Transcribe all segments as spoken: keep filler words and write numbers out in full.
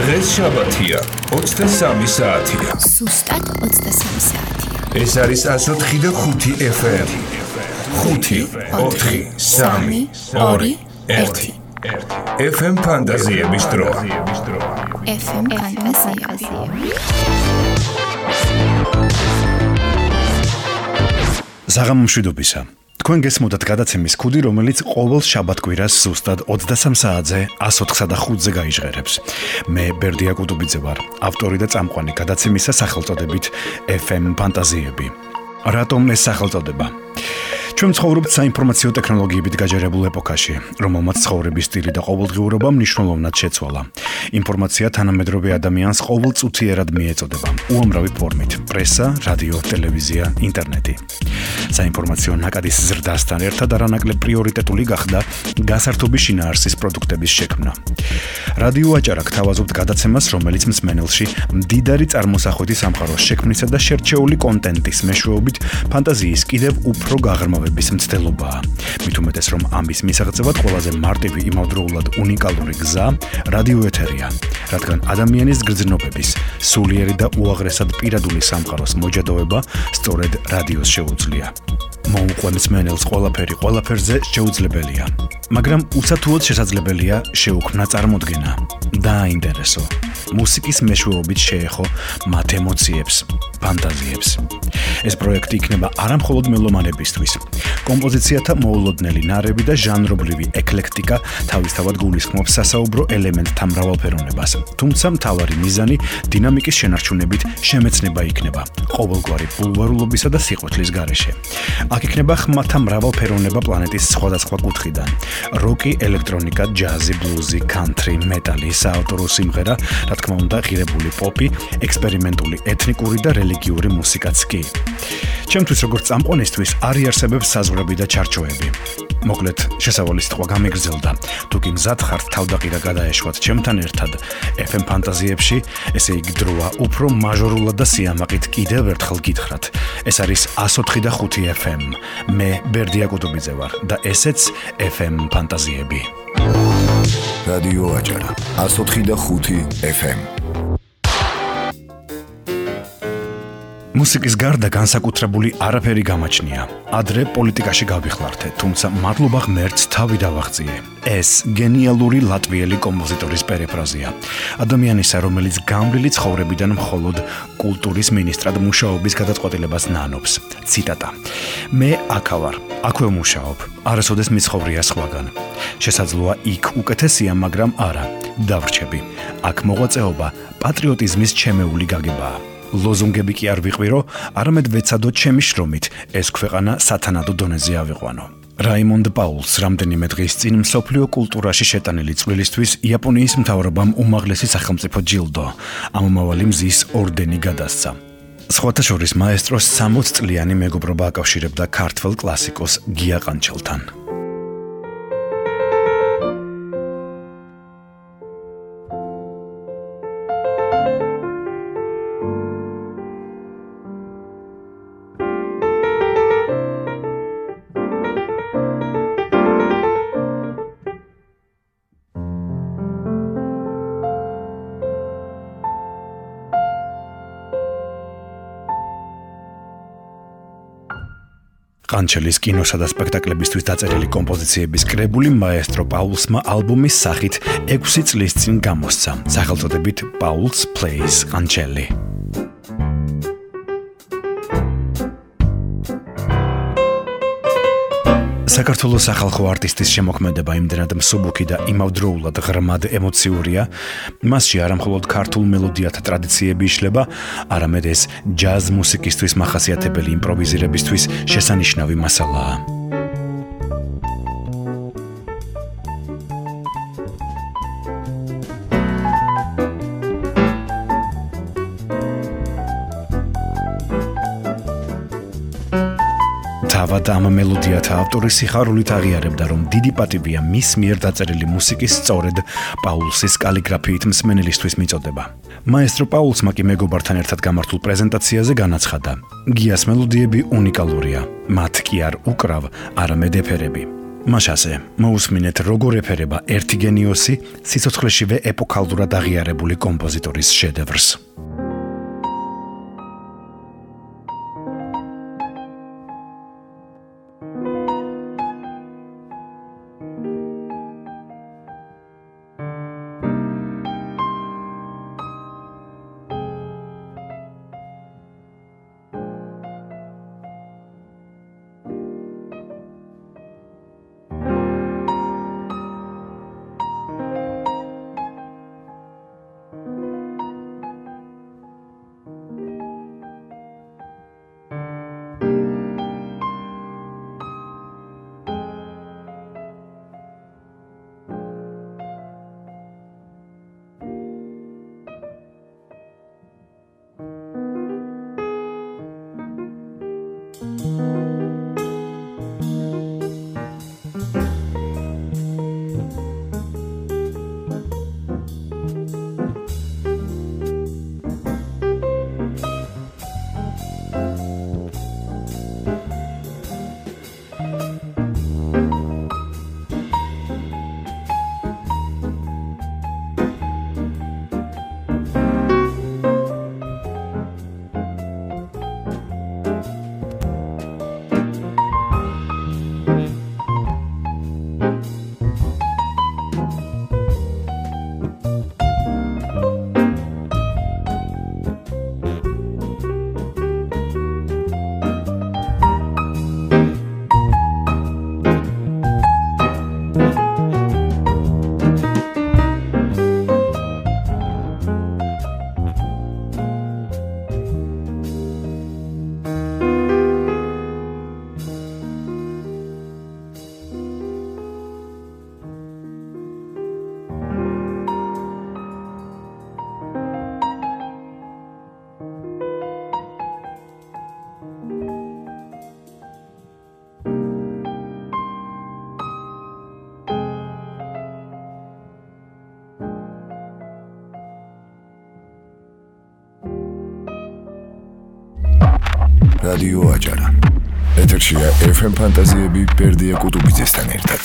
დღეს შაბათია, ოცდასამი საათია. Სუსტად ოცდასამი საათია. ეს არის ას ოთხი და ხუთი ეფ ემ. ხუთი, ოთხი, სამი, ორი, ერთი. ეფ ემ ფანტაზიების დრო. ეფ ემ ფანტაზიები. საღამომშვიდობისა. თქვენ გესმოდათ გადაცემის ქუდი, რომელიც ყოველ შაბათ-კვირას ზუსტად ოცდასამ საათზე ას ოთხსა და ხუთზე გაიჟღერებს. მე ბერდია კუტუბიძე ვარ, ავტორი და წამყვანი გადაცემისა სახელწოდებით ეფ ემ ფანტაზიები. რატომ ეს სახელწოდება? ჩვენ ცხოვრობთ საინფორმაციო ტექნოლოგიებით გაჯერებულ ეპოქაში, რომელმაც ცხოვრების სტილი და ყოველდღიურობა მნიშვნელოვნად შეცვალა. ინფორმაცია თანამედროვე ადამიანს ყოველწუთიერად მიეწოდება, უამრავი ფორმით: პრესა, რადიო, ტელევიზია, ინტერნეტი. საინფორმაციო ნაკადის ზრდასთან ერთად არანაკლებ პრიორიტეტული გახდა გასართობი შინაარსის პროდუქტების შექმნა. რადიო აჭარა გთავაზობთ გადაცემას, რომელიც მსმენელში მდიდარი წარმოსახვეთი სამყაროს შექმნისა და შერჩეული კონტენტის მეშვეობით ფანტაზიის კიდევ უფრო გაღრმავების მცდელობაა. მით უმეტეს, რომ ამის მისაღწევად ყველაზე მარტივი, იმავდროულად უნიკალური გზა რადიო ეთერია, რადგან ადამიანის გრძნობების, სულიერი და უაღრესად პირადული სამყაროს მოჯადოება სწორედ რადიოს შეუძლია. მოუყვე მსმენელს ყველაფერი ყველაფერზე შეუძლებელია, მაგრამ უსათუოდ შესაძლებელია შეუქმნა წარმოდგენა, დააინტერესო, მუსიკის მეშვეობით შეეხო მათ ემოციებს, ფანტაზიებს. ეს პროექტი იქნება არა მხოლოდ მელომანებისთვის. კომპოზიციათა მოულოდნელი ნარევი და ჟანრობრივი ეკლექტიკა თავისთავად გულისხმობს სასაუბრო ელემენტთა მრავალფეროვნებას, თუმცა მთავარი მიზანი დინამიკის შენარჩუნებით შემეცნება იქნება ყოველგვარი ბულვარულობისა და სიყვარულის გარეშე. აქ იქნება ხმათა მრავალფეროვნება პლანეტის სხვადასხვა კუთხიდან: როკი, ელექტრონიკა, ჯაზი, ბლუზი, კანტრი, მეტალი, საავტორო სიმღერა, რა თქმა უნდა, ღირებული პოპი, ექსპერიმენტული, ეთნიკური და რელიგიური მუსიკაც კი. ჩემთვის როგორც წამყვანისთვის არ იარსებებს საზღვრები და ჩარჩოები. მოკლედ, შესავალი სიტყვა გამიგრძელდა. თუ კი მზად ხართ თავდაყირა გადაეშვათ ჩემთან ერთად ეფ ემ ფანტაზიებში, ესე იგი დროა უფრო მაჟორულად და სიამაყით კიდევ ერთხელ გითხრათ. ეს არის ას ოთხი და ხუთი ეფ ემ. მე ბერდია კუტუბიძე ვარ და ესეც ეფ ემ ფანტაზიები. რადიო აჭარა ას ოთხი და ხუთი ეფ ემ. მუსიკის გარდა განსაკუთრებული არაფერი გამაჩნია. ადრე პოლიტიკაში გავიხლართე, თუმცა მადლობა ღმერთს თავი დავაღწიე. ეს გენიალური ლატვიელი კომპოზიტორის პერიფრაზია. ადამიანისა, რომელიც გამვლილი ცხოვრებიდან მხოლოდ კულტურის მინისტრად მუშაობის გადაწყვეტილებას ნანობს. ციტატა. მე აქა ვარ, აქვე ვმუშაობ, არასოდეს მიცხოვრია სხვაგან. შესაძლოა იქ უკეთესია, მაგრამ არა, დავრჩები. აქ მოღვაწეობა პატრიოტიზმის ჩემეული გაგებაა. ლოზუნგები კი არ ვიყვირო, არამედ ვეცადო ჩემი შრომით ეს ქვეყანა სათანადო დონეზე ავიყვანო. რაიმონდ პაულს რამდენიმე დღის წინ მსოფლიო კულტურაში შეტანილი წვლილისთვის იაპონიის მთავრობამ უმაღლესი სახელმწიფო ჯილდო, ამომავალი მზის ორდენი გადასცა. სხვათა შორის მაესტროს სამოც წლიანი მეგობრობა აკავშირებდა ქართველ კლასიკოს გია ყანჩელთან. ყანჩელის კინოსა და სპექტაკლებისთვის დაწერილი კომპოზიციების კრებული მაესტრო პაულსმა ალბომის სახით ექვსი წლის წინ გამოსცა, სახელწოდებით Paul's Plays ყანჩელი. საქართველოს სახალხო არტისტის შემოქმედება იმდენად მსუბუქი და იმავდროულად ღრმად ემოციურია, მასში არა მხოლოდ ქართულ მელოდიათა ტრადიციები იშლება, არამედ ეს ჯაზ მუსიკისთვის მახასიათებელი იმპროვიზირებისთვის შესანიშნავი მასალაა. თავად ამ მელოდიათა ავტორი სიხარულით აღიარებდა, რომ დიდი პატივია მის მიერ დაწერილი მუსიკის სწორედ პაულსის კალიგრაფიით მსმენელისთვის მიწოდება. მაესტრო პაულსმა კი მეგობართან ერთად გამართულ პრეზენტაციაზე განაცხადა: გიას მელოდიები უნიკალურია, მათ კი არ უკრავ, არამედ ეფერები. მაშასე მოусმინეთ როგორ ეფერება ერთი გენიოსი სიცოცხლეშივე ეპოქალურად აღიარებული კომპოზიტორის შედევრს. რადიო აჭარა. ეთერშია ეფ ემ ფანტაზიები ბერდია კუტუბიძესთან ერთად.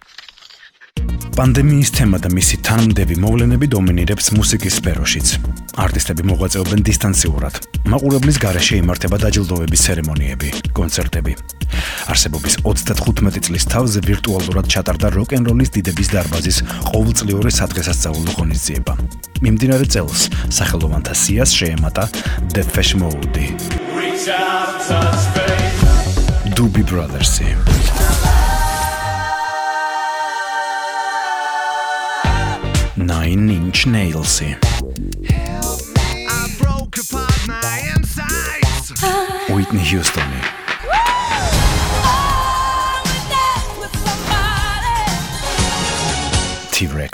პანდემიის თემა და მისი თანმდები მოვლენები დომინირებს მუსიკის სფეროშიც. არტისტები მოღვაწეობენ დისტანციურად. მაყურებლის გარეშე იმართება დაჯილდოების ცერემონიები, კონცერტები. არსებობის ოცდათხუთმეტი წლის თავზე ვირტუალურად ჩატარდა როკ-ენ-როლის დიდების დარბაზის ყოველწლიური სადღესასწაულო ღონისძიება. მიმდინარე წელს სახელოვანთა სიას შეემატა Depeche Mode. Doobie Brothers. Nine Inch Nails. Whitney Houston. T-Rex.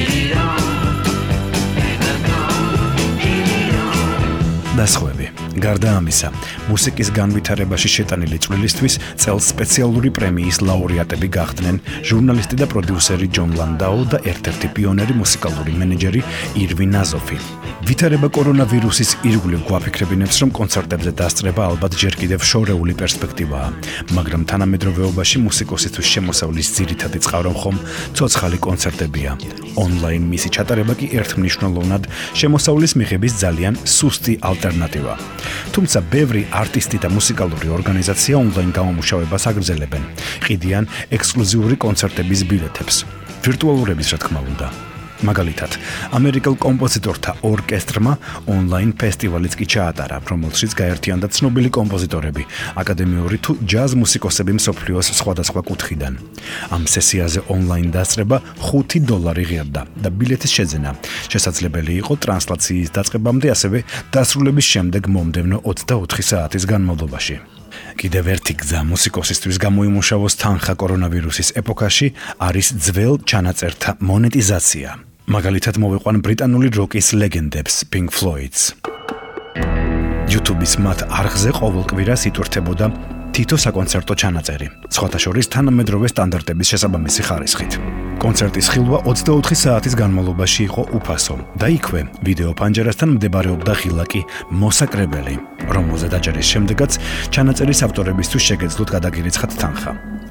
დასხვები. გარდა ამისა, მუსიკის განვითარებაში შეტანილი წვლილისთვის წელს სპეციალური პრემიის ლაურეატები გახდნენ ჟურნალისტი და პროდიუსერი ჯონ ლანდაუ და ერთ-ერთი პიონერი მუსიკალური მენეჯერი ირვინ აზოფი. ვითარება კორონავირუსის ირგვლივ გვაფიქრებინებს, რომ კონცერტებზე დასწრება ალბათ ჯერ კიდევ შორეული პერსპექტივაა, მაგრამ თანამედროვეობაში მუსიკოსისთვის შემოსავლის ძირითადი წყარო ხომ ცოცხალი კონცერტებია. ონლაინ მისი ჩატარება კი ერთმნიშვნელოვნად შემოსავლის მიღების ძალიან სუსტი ალტერნატივა. თუმცა ბევრი არტისტი და მუსიკალური ორგანიზაცია ონლაინ გამომუშავებას აგრძელებენ. ყიდიან ექსკლუზიური კონცერტების ბილეთებს. ვირტუალურების რა თქმა უნდა. მაგალითად, ამერიკელ კომპოზიტორთა ორკესტრმა ონლაინ ფესტივალიც კი ჩაატარა, რომელშიც გაერთიანდა ცნობილი კომპოზიტორები, აკადემიური თუ ჯაზ მუსიკოსები მსოფლიოს სხვადასხვა კუთხიდან. ამ სესიაზე ონლაინ დასწრება ხუთი დოლარი ღირდა და ბილეთის შეძენა შესაძლებელი იყო ტრანსლაციის დაწყებამდე, ასევე დასრულების შემდეგ მომდევნო ოცდაოთხი საათის განმავლობაში. კიდევ ერთი გზა მუსიკოსისთვის გამოიმუშავოს თანხა კორონავირუსის ეპოქაში არის ძველ ჩანაწერთა მონეტიზაცია. მაგალითად მოვიყვან ბრიტანული როკის ლეგენდებს Pink Floyd's. YouTube-ის მათ არხზე ყოველ კვირას იტვირთებოდა თითო საკონცერტო ჩანაწერი, სხვათა შორის თანამედროვე სტანდარტების შესაბამისი ხარისხით. კონცერტის ხილვა ოცდაოთხი საათის განმავლობაში იყო უფასო და იქვე ვიდეო პანჯერასთან მდებარეობდა ღილაკი მოსაკრებელი, რომელზე დაჭერის შემდეგაც ჩანაწერის ავტორებისთვის შეგეძლოთ გადაგირიცხათ თანხა.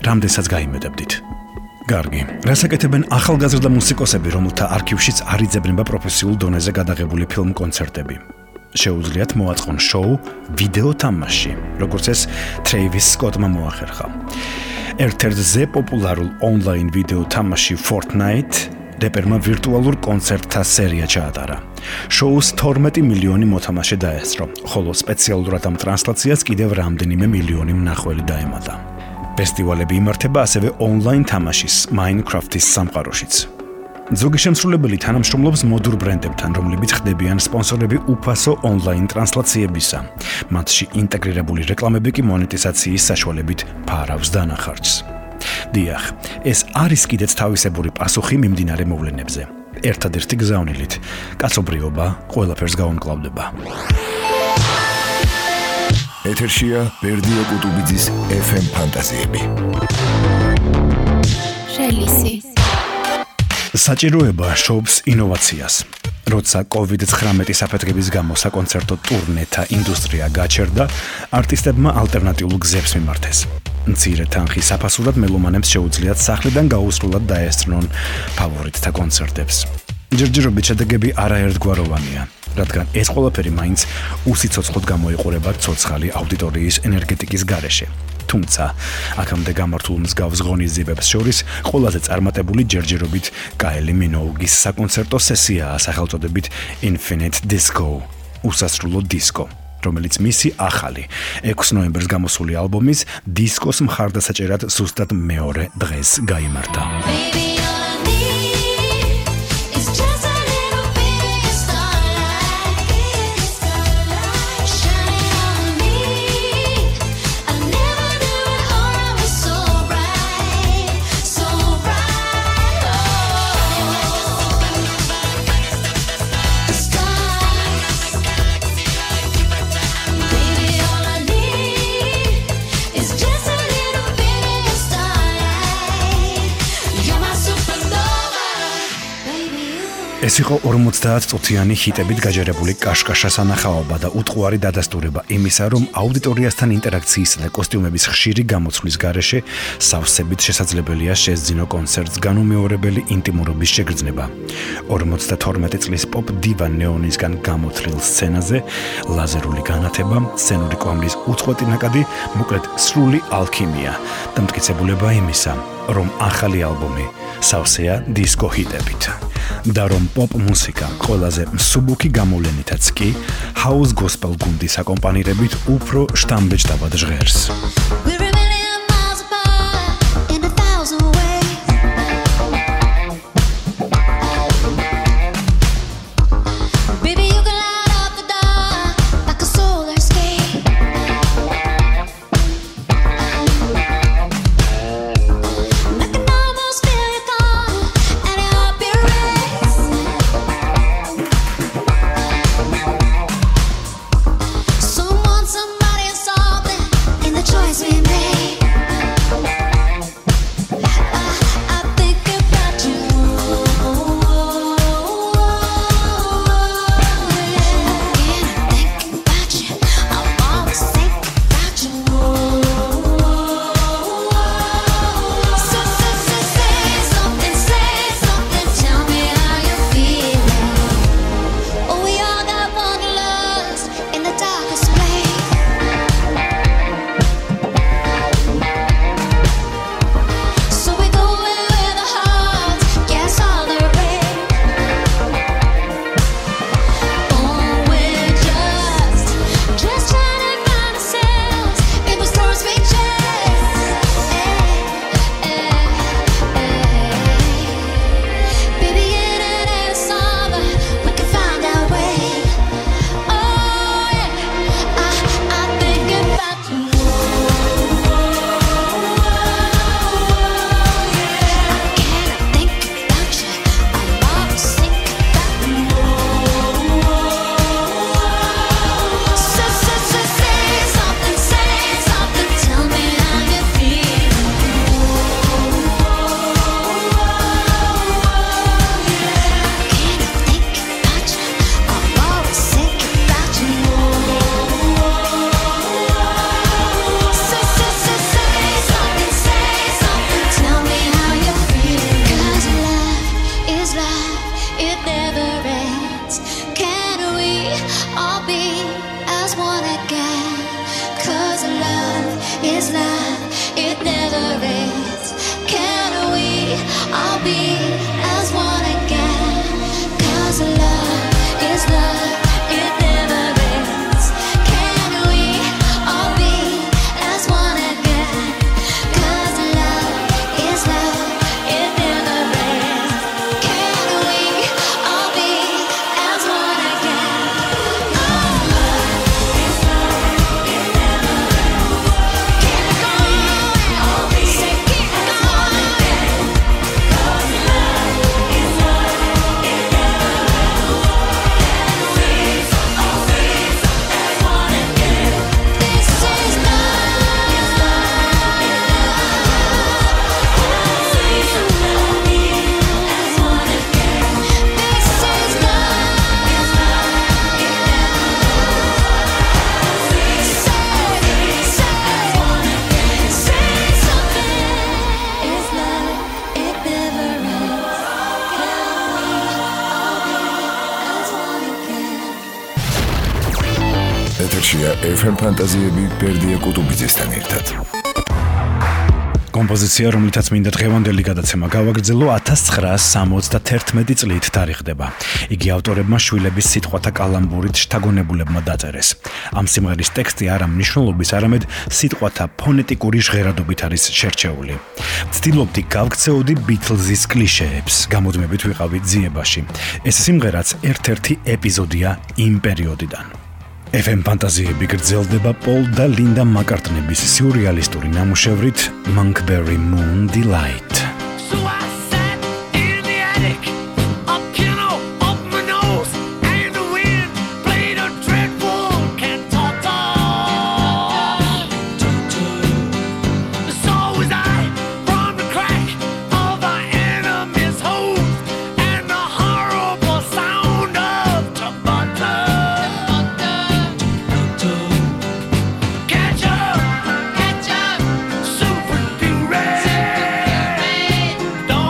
რამდენსაც გაიმედებდით? Გარგი, რასაკეთებენ ახალგაზრდა მუსიკოსები, რომელთა არქივშიც არ იძებნება პროფესიულ დონეზე გადაღებული ფილმ-კონცერტები? შეუძლიათ მოაწყონ შოუ ვიდეო თამაში, როგორც ეს Travis Scott-მა მოახერხა. ერთ-ერთზე პოპულარულ ონლაინ ვიდეო თამაში Fortnite რეპერმა ვირტუალურ კონცერტთა სერია ჩაატარა. შოუს თორმეტი მილიონი მოთამაშე დაესწრო, ხოლო სპეციალურად ამ ტრანსლაციას კიდევ რამდენიმე მილიონი მნახველი დაემატა. ფესტივალები იმართება ასევე ონლაინ თამაშის Minecraft-ის სამყაროშიც. ზოგი შემსრულებელი თანამშრომლობს მოდურ ბრენდებთან, რომლებიც ხდებიან სპონსორები უფასო ონლაინ ტრანსლაციებისა. მათში ინტეგრირებული რეკლამები კი მონეტიზაციის საშუალებით ფარავს დანახარჯს. დიახ, ეს არის კიდეც თავისებური პასუხი მიმდინარე მოვლენებზე. ერთადერთი გზავნილით, კაცობრიობა ყველაფერს გაუმკლავდება. ეთერშია ბერდია კუტუბიძის ეფ ემ ფანტაზიები. რელისი. საჭიროება შობს ინოვაციას. როცა კოვიდ ცხრამეტი საფეთქების გამო საკონცერტო ტურნეთა ინდუსტრია გაჩერდა, არტისტებმა ალტერნატიულ გზებს მიმართეს. მცირე თანხის საფასურად მელომანებს შეუძლიათ სახლიდან გაუსრულად დაესწრონ ფავორიტთა კონცერტებს. ჯერჯერობით შედეგები არაერთგვაროვანია, რადგან ეს ყველაფერი მაინც უსიცოცხლოდ გამოიყურება ცოცხალი აუდიტორიის ენერგეტიკის გარეშე. თუმცა, აქამდე გამართულ მსგავს ღონისძიებებს შორის ყველაზე წარმატებული ჯერჯერობით კაილი მინოუგის საკონცერტო სესიაა სახელწოდებით Infinite Disco, უსასრულო დისკო, რომელიც მისი ახალი ექვსი ნოემბერს გამოსული ალბომის დისკოს მხარდასაჭერად ზუსტად მეორე დღეს გაიმართა. ეს იყო ორმოცდაათ წუთიანი ჰიტებით გაჯერებული კაშკაშა სანახაობა და უტყუარი დადასტურება იმისა, რომ აუდიტორიასთან ინტერაქციისა და კოსტიუმების ხშირი გამოცვლის გარეშე სავსებით შესაძლებელია შესძინო კონცერტს განუმეორებელი ინტიმურობის შეგრძნება. ორმოცდათორმეტი წლის პოპ დივა ნეონისგან გამოთლილ სცენაზე ლაზერული განათება, სცენური კვამლის უწყვეტი ნაკადი, მოკლედ სრული ალქიმია და მტკიცებულება იმისა, რომ ახალი ალბომი სავსეა დისკო ჰიტებით. და რომ პოპ მუსიკა ყველაზე მსუბუქი გამოვლენითაც კი ჰაუს გოსპელ გუნდის აკომპანირებით უფრო შტამბეჭდაბად ჟღერს. Somebody, something in the choice we all be as one again. 'Cause love is love, it never ends. Can we all be as one again? 'Cause love is love, it never ends. Can we all be as one again? 'Cause love is love, it never ends. Can we all be as one again? Oh, love is love, it never ends. Keep going, all we say, keep going. 'Cause love is love, it never ends. Can we all be as one again? This is love, is love, it never ends. Please love me as one again. This is love, is love, it never ends. Say, say, one again. Say something. Is love, it never ends. Can we all be as one again? ეთერშია ეფ ემ ფანტაზიები ბერდია კუტუბიძესთან ერთად. კომპოზიცია, რომლითაც მინდა დღევანდელი გადაცემა გავაგრძელო, ათას ცხრაას სამოცდათერთმეტი წლით თარიღდება. იგი ავტორებმა შვილების სიტყვათა კალამბურით შთაგონებულებმა დაწერეს. ამ სიმღერის ტექსტი არა მნიშვნელობის, არამედ სიტყვათა ფონეტიკური ჟღერადობით არის შერჩეული. ვცდილობდი გავქცეოდი ბიტლზის კლიშეებს, გამოდმებით ვიყავი ძიებაში. ეს სიმღერაც ერთ-ერთი ეპიზოდია იმ პერიოდიდან. ეფ ემ ფანტაზიები გრძელდება პოლ და ლინდა მაკარტნების სიურეალისტური ნამუშევრით Monkberry Moon Delight. So I sat in the attic, a piano up my nose, and the wind played a dreadful cantata. So was I from the crack of the enemy's hose, and the horrible sound of tabata. Catch up, catch up, super fury. Don't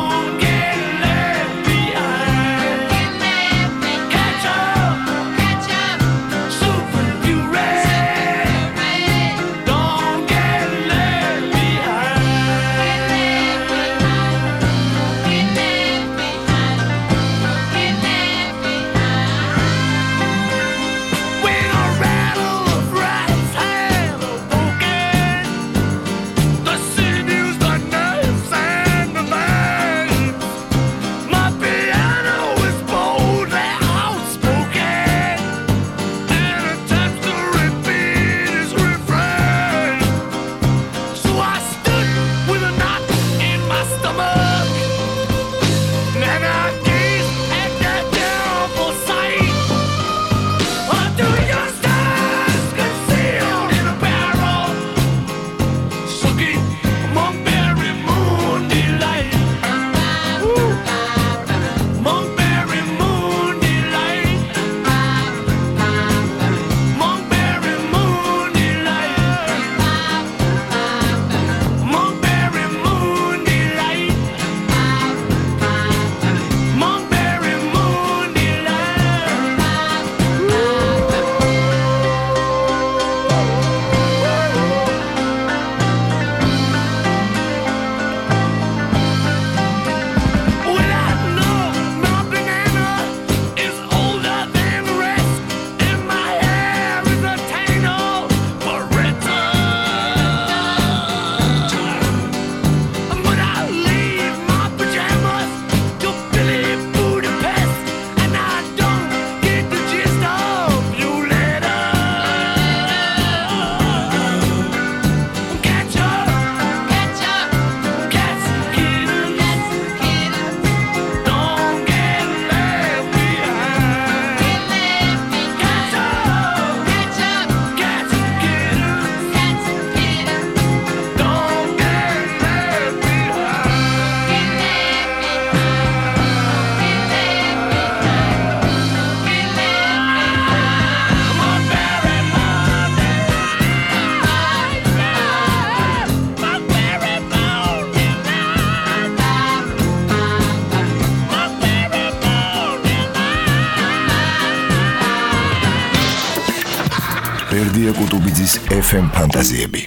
ბერდია კუტუბიძის ეფ ემ ფანტაზიები.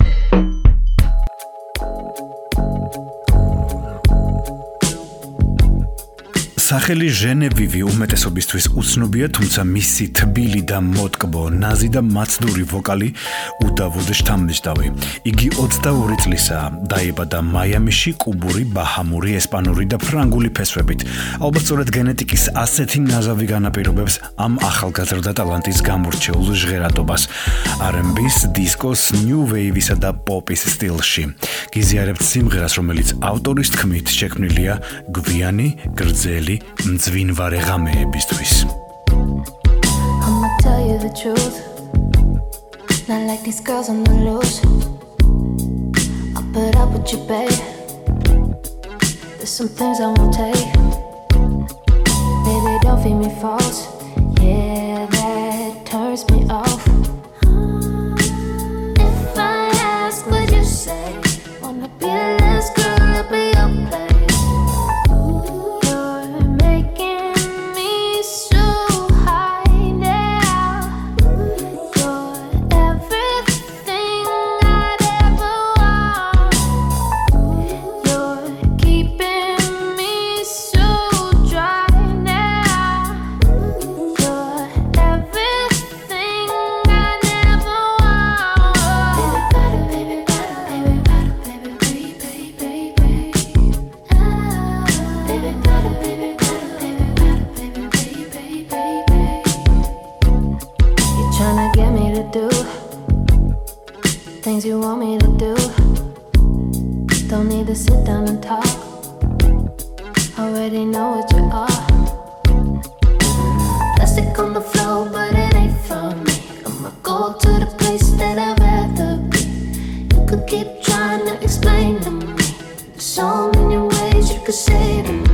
სახელი ჟენევივი უმეტესობისთვის უცნობია, თუმცა მისი თბილი და მოტკბო, ნაზი და მაცდური ვოკალი უდავოდ შთამბეჭდავი. იგი ოცდაორი წლისაა, დაიბადა მაიამიში, კუბური, ბაჰამური, ესპანური და ფრანგული ფესვებით. ალბათ სწორედ გენეტიკის ასეთი ნაზავი განაპირობებს ამ ახალგაზრდა ტალანტის გამორჩეულ ჟღერადობას არ ენ ბის, დისკოს, ნიუ ვეივისა და პოპის სტილში. გიზიარებთ სიმღერას, რომელიც ავტორის თქმით შექმნილია გვიანი, გრძელი მძვინვარე ღამეებისთვის. I'ma tell you the truth. Not like these girls on the loose. I'll put up with you, babe. There's some things I won't take. Baby, don't feed me false. Yeah, that turns me off. If I ask, would you say? Wanna be the last girl to be your place? Things you want me to do. Don't need to sit down and talk. Already know what you are. Plastic on the floor, but it ain't from me. I'ma go to the place that I'd rather be. You could keep trying to explain to me. There's so many ways you could say to me.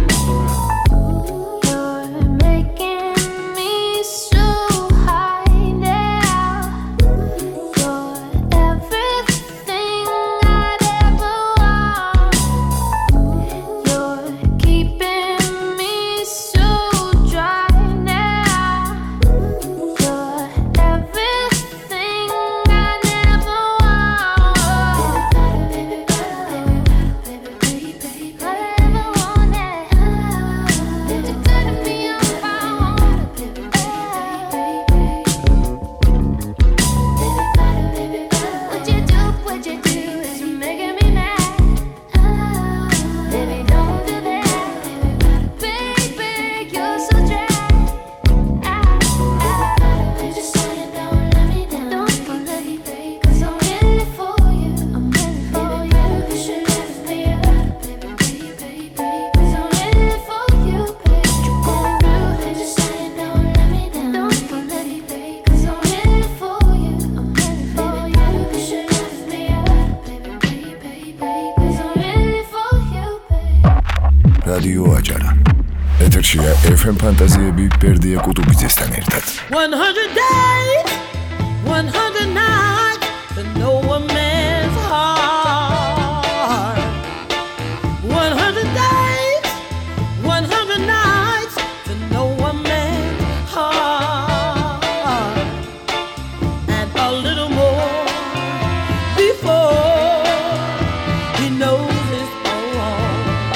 რადიო აჭარა. ეთერშია ეფ ემ ფანტაზიები ბერდია კუტუბიძესთან ერთად. one hundred days, one hundred nights to know a man's heart. one hundred days, one hundred nights to know a man's heart. And a little more before he knows his own.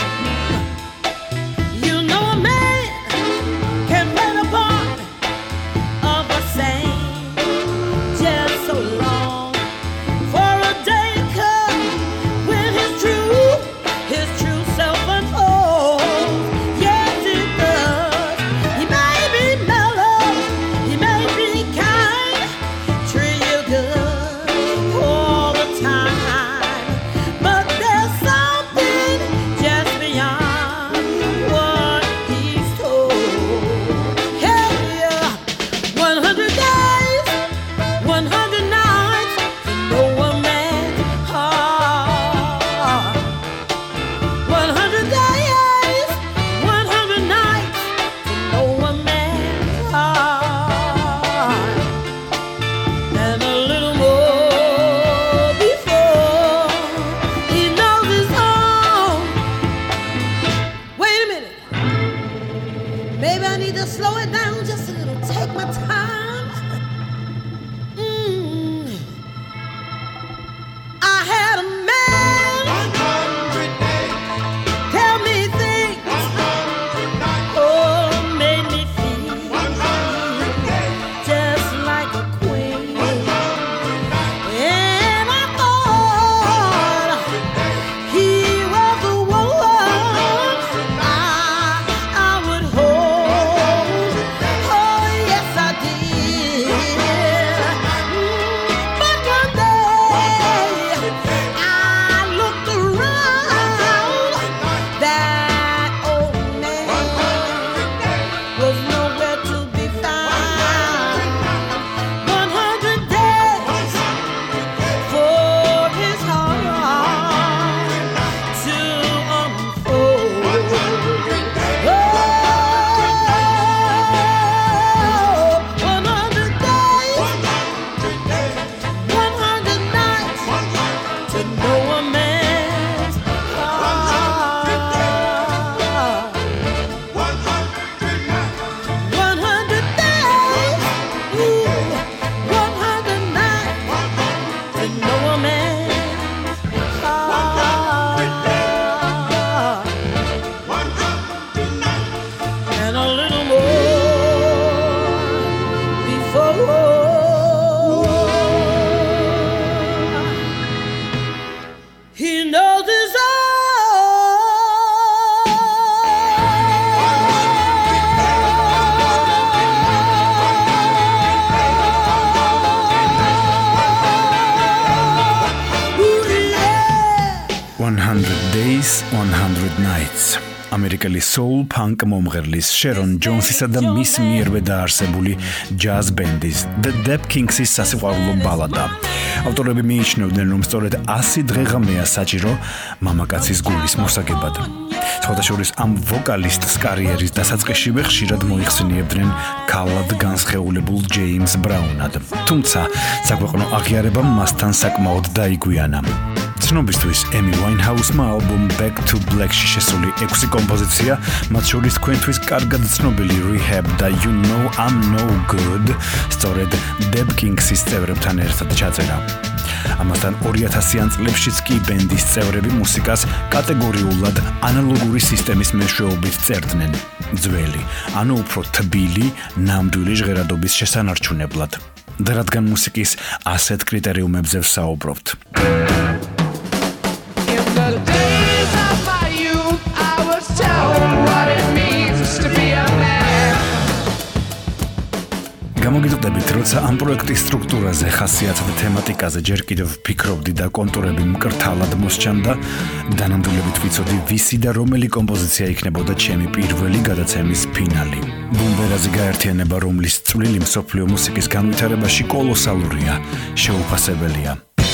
You know a man can play the part of a saint just so long. For one hundred days, one hundred nights. ამერიკელი soul punk მომღერლის შერონ ჯონსისა და მის მიერვე დაარსებული jazz band-ის The Dap Kings-ის სასიყვარულო ბალადა. ავტორები მიიჩნევდნენ, რომ სწორედ ასი დღე-ღამეა საჭირო მამაკაცის გულის მოსაგებად. სხვადასხვა ამ ვოკალისტს კარიერის დასაწყისშივე ხშირად მოიხსენიებდნენ ქალად განსხეულებულ ჯეიმს ბრაუნად. თუმცა საქვეყნო აღიარებამ მასთან საკმაოდ დაიგვიანა. ცნობისთვის ემი ვაინჰაუსმა ალბომ Back to Black-ში შესული ექვსი კომპოზიცია, მათ შორის თქვენთვის კარგად ცნობილი Rehab და You Know I'm No Good სწორედ Dap Kings-ის წევრებთან ერთად ჩაწერა. ამასთან ორი ათასიან წლებშიც კი ბენდის წევრები მუსიკას კატეგორიულად ანალოგური სისტემის მეშვეობით წერდნენ. ძველი, ანუ უფრო თბილი, ნამდვილი ჟღერადობის შესანარჩუნებლად. და რადგან მუსიკის ასეთ კრიტერიუმებზე ვსაუბრობთ. The days of my youth, I was told what it means to be a man. გამოგიტყდებით, როცა ამ პროექტის სტრუქტურაზე, ხასიათსა და თემატიკაზე ჯერ კიდევ ვფიქრობდი და კონტურები მკრთალად მოსჩანდა, დანამდვილებით ვიცოდი, ვისი და რომელი კომპოზიცია იქნებოდა ჩემი პირველი გადაცემის ფინალი. ბუმბერაზე გაერთიანება, რომლის წვლილი მსოფლიო მუსიკის განვითარებაში კოლოსალურია, შეუფასებელია.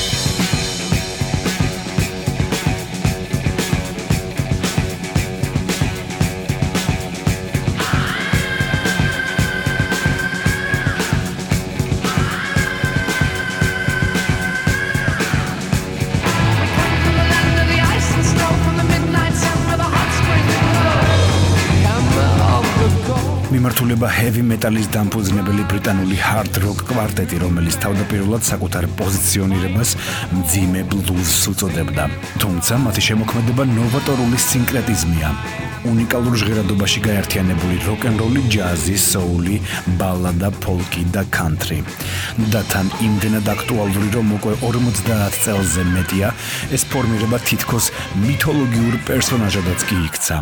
მიმართულება heavy metal-ის დამფუძნებელი ბრიტანული hard rock კვარტეტი, რომელიც თავდაპირველად საკუთარ პოზიციონირებას მძიმე blues-ს უწოდებდა. თუმცა მათი შემოქმედება ნოვატორული სინკრეტიზმია. უნიკალურ ჟღერადობაში გაერთიანებული rock-and-roll-ი, ჯაზი, soul-ი, ბალადა, ფოლკი და country. და თან იმდენად აქტუალური, რომ უკვე ორმოცდაათ წელზე მეტია, ეს ფორმირება თითქოს მითოლოგიურ პერსონაჟადაც კი იქცა.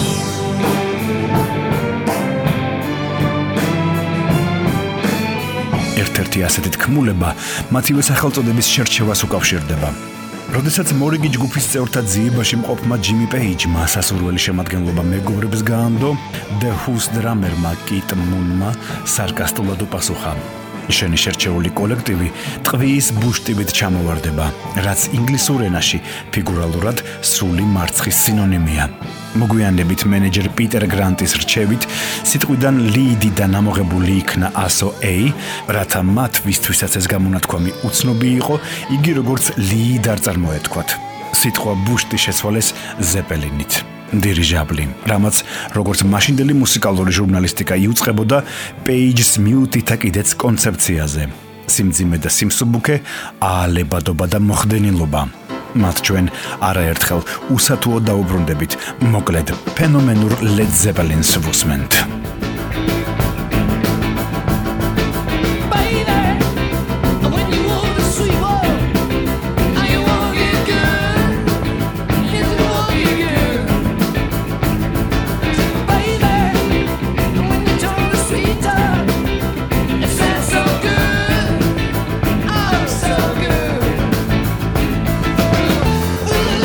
ერთ-ერთი ასეთი თქმულება მათივე სახელწოდების შერჩევას უკავშირდება. როდესაც მორიგი ჯგუფის წევრთა ძიებაში მყოფმა ჯიმი პეიჯმა სასურველი შემადგენლობა მეგობრებს გაანდო, The Who's დრამერმა კიტ მუნმა სარკასტულად უპასუხა: შენი შერჩეული კოლექტივი ტყვის ბუშტივით ჩამოვარდება, რაც ინგლისურ ენაში ფიგურალურად სრული მარცხის სინონიმია. მოგვიანებით მენეჯერ პიტერ გრანტის რჩევით სიტყვიდან ლიდიდან ამოღებული იქნა ასო ეი, რათა მათ ვისთვისაც ეს გამონათქვამი უცნობი იყო, იგი როგორც ლიდ არ წარმოეთქვათ. სიტყვა ბუშტი შეცვალეს ზეპელინით. დირიჟაბლი, რამაც როგორც მაშინდელი მუსიკალური ჟურნალისტიკა იუწყებოდა პეიჯს მიუთითა კიდეც კონცეფციაზე. სიმძიმე და სიმსუბუქე, აალებადობა და მოხდენილობა. მათ ჩვენ არაერთხელ უსათუო დაუბრუნდებით, მოკლედ ფენომენურ Led Zeppelin-ს ვუსმენთ.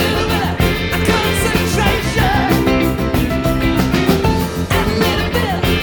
Concentration.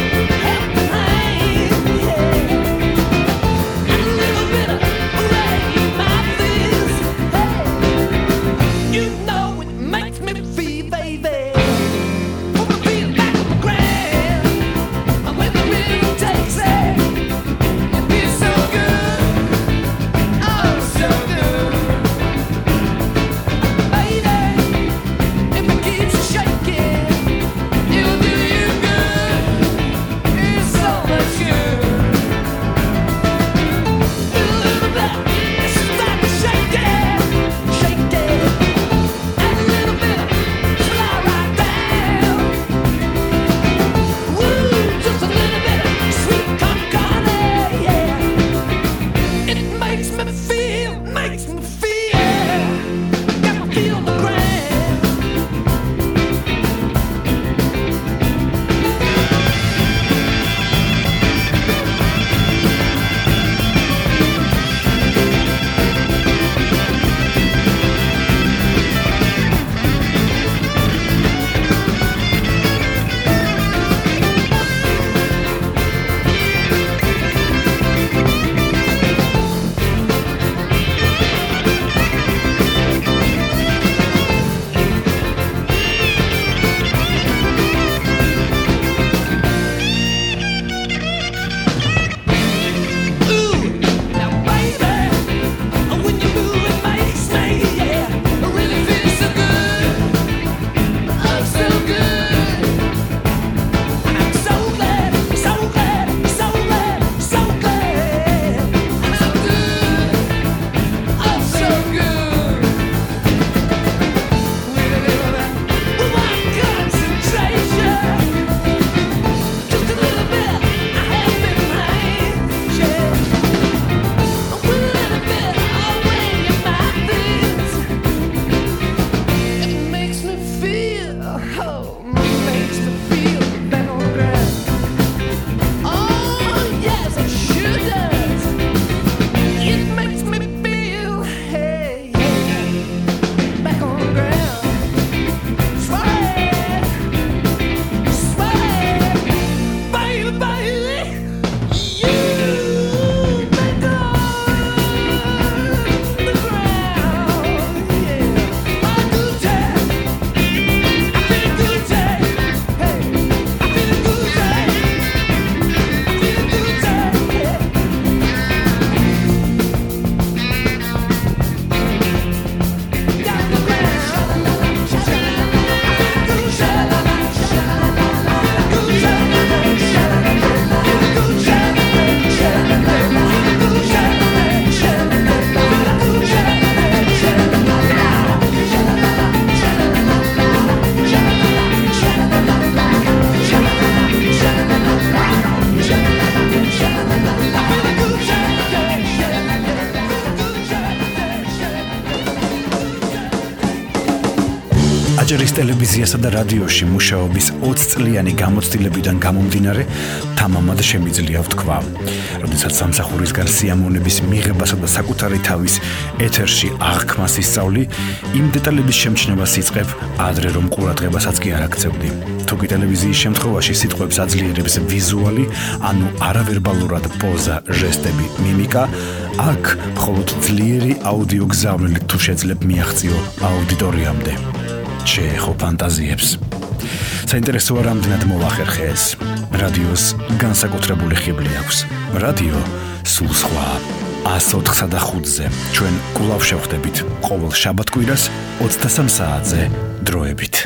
აჯერის ტელევიზიასა და რადიოში მუშაობის ოცი წლიანი გამოცდილებიდან გამომდინარე, თამამად შემიძლია ვთქვა. როდესაც სამსახურისგან სიამოვნების მიღებასა და საკუთარი თავის ეთერში აღქმას ისწავლი, იმ დეტალების შემჩნევას იწყებ ადრე რომ ყურადღებასაც კი არ აქცევდი. თუკი ტელევიზიის შემთხვევაში სიტყვებს აძლიერებს ვიზუალი, ანუ არავერბალურად პოზა, ჟესტები, მიმიკა, აქ მხოლოდ ძლიერი აუდიო გზავნილით თუ შეძლებ მიაღწიო აუდიტორიამდე. შეეხო ფანტაზიებს. საინტერესოა რამდენად მოვახერხე ეს. რადიოს განსაკუთრებული ხიბლი აქვს. რადიო სულ სხვა. ას ოთხსა და ხუთზე ჩვენ კვლავ შევხვდებით ყოველ შაბათ-კვირას ოცდასამ საათზე დროებით.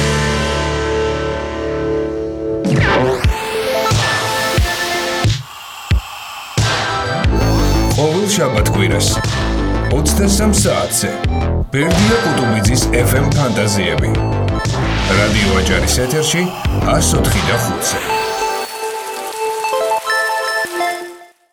ყოველ შაბათ-კვირას ოცდასამ საათზე ბერდია კუტუბიძის ეფ ემ ფანტაზიები. რადიო აჯარის ეთერში ას ოთხი და ხუთზე.